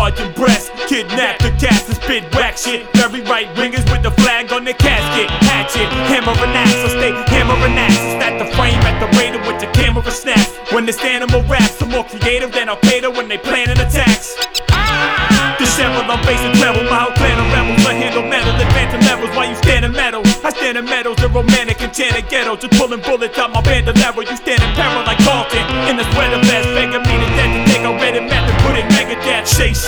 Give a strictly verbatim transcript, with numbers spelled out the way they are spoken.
sergeant breast. Kidnap the cast and spit whack shit. Very right wingers with the flag on their casket. Hatchet, hammer and axe, I stay hammer and axe. It's that the frame at the radar with the camera snaps. When this animal raps, I'm more creative than Al-Qaeda when they planning attacks. Disheveled, I'm facing treble. My whole clan of rebels, I handle metal, advancing levels while you stand in metal. I stand in metals, a romantic enchanted ghetto. Just pulling bullets out my bandolero. You stand in peril like Carlton in the sweater vest, begging me to death to take a red and meth and put in Megadeth. Chase